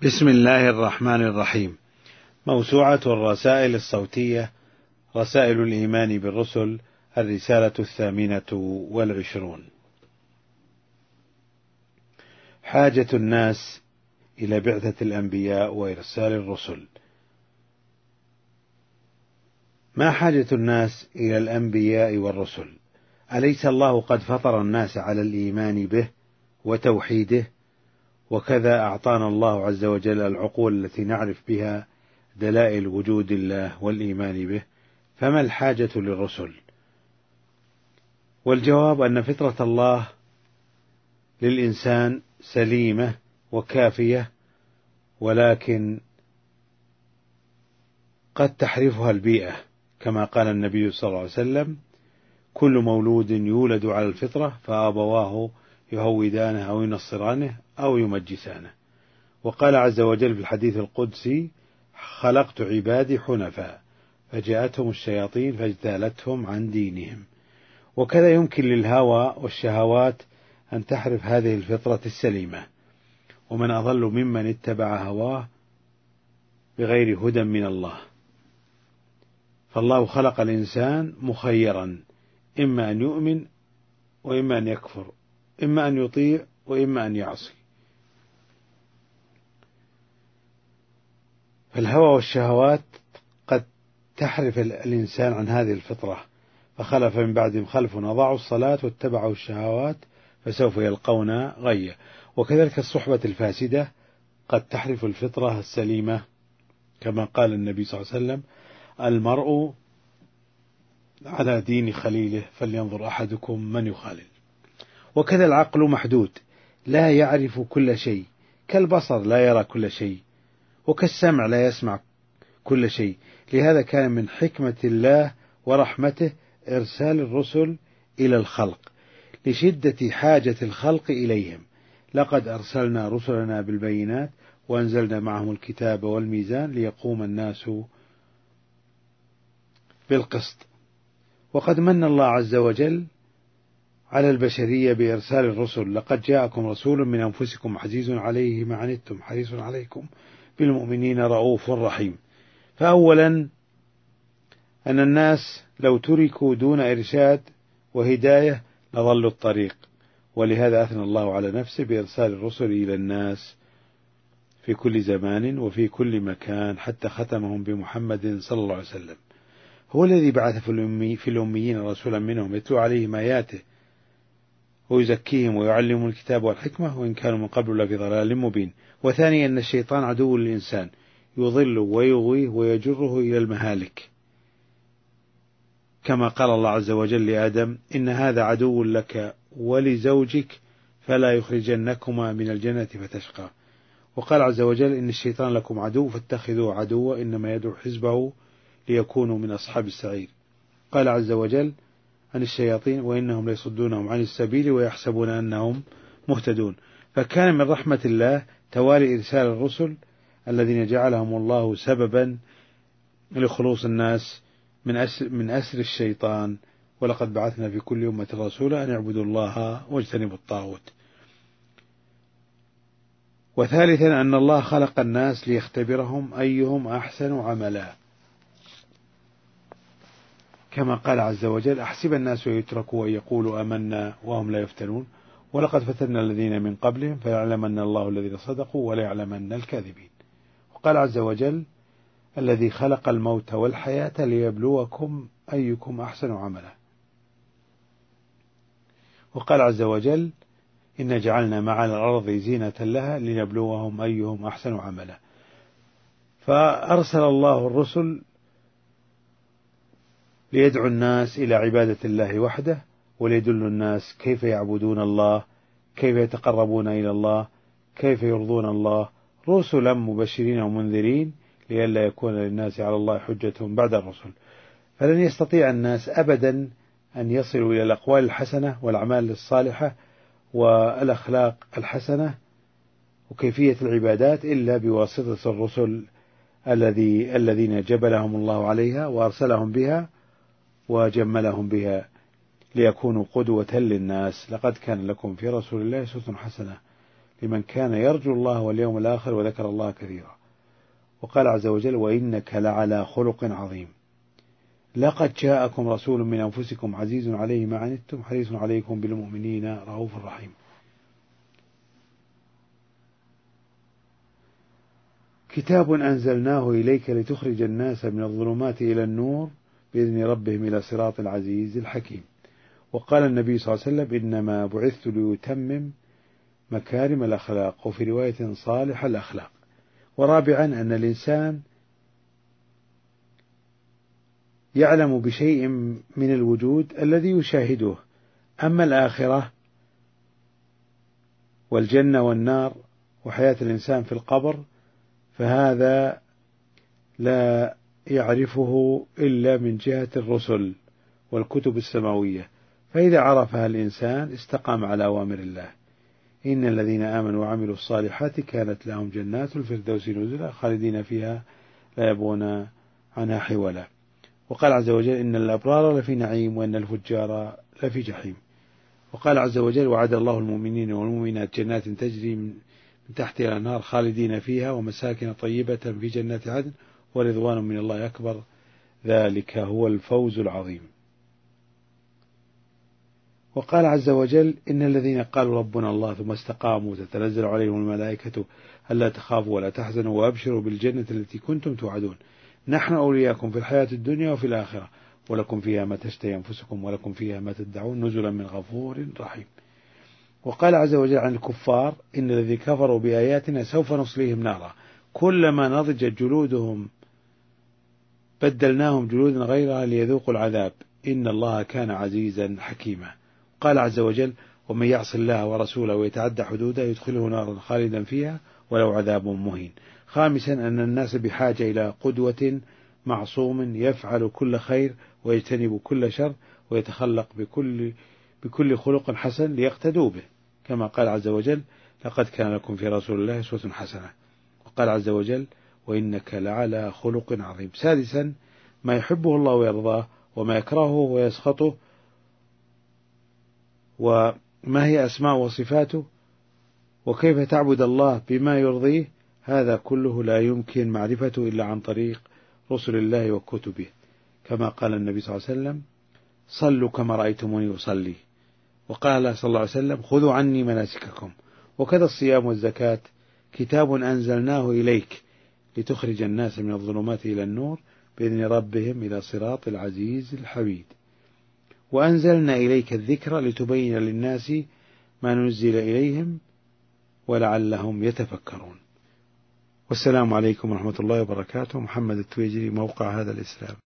بسم الله الرحمن الرحيم. موسوعة الرسائل الصوتية، رسائل الإيمان بالرسل، الرسالة 28. حاجة الناس إلى بعثة الأنبياء وإرسال الرسل. ما حاجة الناس إلى الأنبياء والرسل؟ أليس الله قد فطر الناس على الإيمان به وتوحيده؟ وكذا أعطانا الله عز وجل العقول التي نعرف بها دلائل وجود الله والإيمان به، فما الحاجة للرسل؟ والجواب أن فطرة الله للإنسان سليمة وكافية، ولكن قد تحرفها البيئة، كما قال النبي صلى الله عليه وسلم: كل مولود يولد على الفطرة فأبواه يهودانه أو ينصرانه أو يمجسانه. وقال عز وجل في الحديث القدسي: خلقت عبادي حنفاء فجاءتهم الشياطين فاجتالتهم عن دينهم. وكذا يمكن للهوى والشهوات أن تحرف هذه الفطرة السليمة، ومن أضل ممن اتبع هواه بغير هدى من الله. فالله خلق الإنسان مخيرا، إما أن يؤمن وإما أن يكفر، إما أن يطيع وإما أن يعصي. فالهوى والشهوات قد تحرف الإنسان عن هذه الفطرة، فخلف من بعدهم خلف أضاعوا الصلاة واتبعوا الشهوات فسوف يلقون غيا. وكذلك الصحبة الفاسدة قد تحرف الفطرة السليمة، كما قال النبي صلى الله عليه وسلم: المرء على دين خليله فلينظر أحدكم من يخالل. وكذا العقل محدود، لا يعرف كل شيء، كالبصر لا يرى كل شيء، وكالسمع لا يسمع كل شيء. لهذا كان من حكمة الله ورحمته إرسال الرسل إلى الخلق لشدة حاجة الخلق إليهم. لقد أرسلنا رسلنا بالبينات وأنزلنا معهم الكتاب والميزان ليقوم الناس بالقسط. وقد من الله عز وجل على البشرية بإرسال الرسل: لقد جاءكم رسول من أنفسكم عزيز عليه ما عنتم حريص عليكم بالمؤمنين رؤوف رحيم. فأولا أن الناس لو تركوا دون إرشاد وهداية لضلوا الطريق، ولهذا أثنى الله على نفسه بإرسال الرسل إلى الناس في كل زمان وفي كل مكان، حتى ختمهم بمحمد صلى الله عليه وسلم. هو الذي بعث في الأميين رسولا منهم يتلو عليهم آياته ويزكيهم ويعلمهم الكتاب والحكمة وإن كانوا من قبل لفي ضلال مبين. وثانيا أن الشيطان عدو للإنسان، يضل ويغويه ويجره إلى المهالك، كما قال الله عز وجل لآدم: إن هذا عدو لك ولزوجك فلا يخرجنكما من الجنة فتشقى. وقال عز وجل: إن الشيطان لكم عدو فاتخذوه عدوا إنما يدعو حزبه ليكونوا من أصحاب السعير. قال عز وجل عن الشياطين: وإنهم ليصدونهم عن السبيل ويحسبون أنهم مهتدون. فكان من رحمة الله توالي إرسال الرسل الذين جعلهم الله سببا لخلوص الناس من أسر الشيطان. ولقد بعثنا في كل أمة رسولا أن يعبدوا الله واجتنبوا الطاغوت. وثالثا أن الله خلق الناس ليختبرهم أيهم أحسن عملا، كما قال عز وجل: أحسب الناس يتركوا أن يقولوا آمنا وهم لا يفتنون ولقد فتنا الذين من قبلهم فيعلمن الله الذين صدقوا وليعلمن الكاذبين. وقال عز وجل: الذي خلق الموت والحياة ليبلوكم أيكم أحسن عملا. وقال عز وجل: إن جعلنا مع الأرض زينة لها لنبلوهم أيهم أحسن عملا. فأرسل الله الرسل ليدعو الناس إلى عبادة الله وحده، وليدل الناس كيف يعبدون الله، كيف يتقربون إلى الله، كيف يرضون الله، رسلا مبشرين ومنذرين لئلا يكون للناس على الله حجة بعد الرسل. فلن يستطيع الناس أبدا أن يصلوا إلى الأقوال الحسنة والأعمال الصالحة والأخلاق الحسنة وكيفية العبادات إلا بواسطة الرسل الذين جبلهم الله عليها وأرسلهم بها وجملهم بها ليكونوا قدوة للناس. لقد كان لكم في رسول الله أسوة حسنة لمن كان يرجو الله واليوم الآخر وذكر الله كثيرا. وقال عز وجل: وإنك لعلى خلق عظيم. لقد جاءكم رسول من أنفسكم عزيز عليه ما عنتم حريص عليكم بالمؤمنين رؤوف رحيم. كتاب أنزلناه إليك لتخرج الناس من الظلمات إلى النور بإذن ربهم إلى صراط العزيز الحكيم. وقال النبي صلى الله عليه وسلم: إنما بعثت ليتمم مكارم الأخلاق، وفي رواية صالح الأخلاق. ورابعا أن الإنسان يعلم بشيء من الوجود الذي يشاهده، أما الآخرة والجنة والنار وحياة الإنسان في القبر فهذا لا يعرفه إلا من جهة الرسل والكتب السماوية، فإذا عرفها الإنسان استقام على أوامر الله. إن الذين آمنوا وعملوا الصالحات كانت لهم جنات الفردوس نزلا خالدين فيها لا يبغون عنها حولا. وقال عز وجل: إن الأبرار لفي نعيم وإن الفجار لفي جحيم. وقال عز وجل: وعد الله المؤمنين والمؤمنات جنات تجري من تحتها الأنهار خالدين فيها ومساكن طيبة في جنات عدن ورضوان من الله أكبر ذلك هو الفوز العظيم. وقال عز وجل: إن الذين قالوا ربنا الله ثم استقاموا تتنزل عليهم الملائكة ألا تخافوا ولا تحزنوا وأبشروا بالجنة التي كنتم توعدون نحن أولياءكم في الحياة الدنيا وفي الآخرة ولكم فيها ما تشتهي أنفسكم ولكم فيها ما تدعون نزلا من غفور رحيم. وقال عز وجل عن الكفار: إن الذين كفروا بآياتنا سوف نصليهم نارا كلما نضجت جلودهم بدلناهم جلودا غيرها ليذوقوا العذاب إن الله كان عزيزا حكيما. قال عز وجل: ومن يعص الله ورسوله ويتعدى حدوده يدخله نارا خالدا فيها ولو عذاب مهين. خامسا أن الناس بحاجة إلى قدوة معصوم يفعل كل خير ويجتنب كل شر ويتخلق بكل خلق حسن ليقتدوا به، كما قال عز وجل: لقد كان لكم في رسول الله أسوة حسنة. وقال عز وجل: وإنك لعلى خلق عظيم. سادسا ما يحبه الله ويرضاه وما يكرهه ويسخطه، وما هي أسماء وصفاته، وكيف تعبد الله بما يرضيه. هذا كله لا يمكن معرفته إلا عن طريق رسل الله وكتبه، كما قال النبي صلى الله عليه وسلم: صلوا كما رأيتموني أصلي. وقال صلى الله عليه وسلم: خذوا عني مناسككم. وكذا الصيام والزكاة كتاب أنزلناه إليك لتخرج الناس من الظلمات إلى النور بإذن ربهم إلى صراط العزيز الحميد. وأنزلنا إليك الذكر لتبين للناس ما ننزل إليهم ولعلهم يتفكرون. والسلام عليكم ورحمة الله وبركاته. محمد التويجري، موقع هذا الإسلام.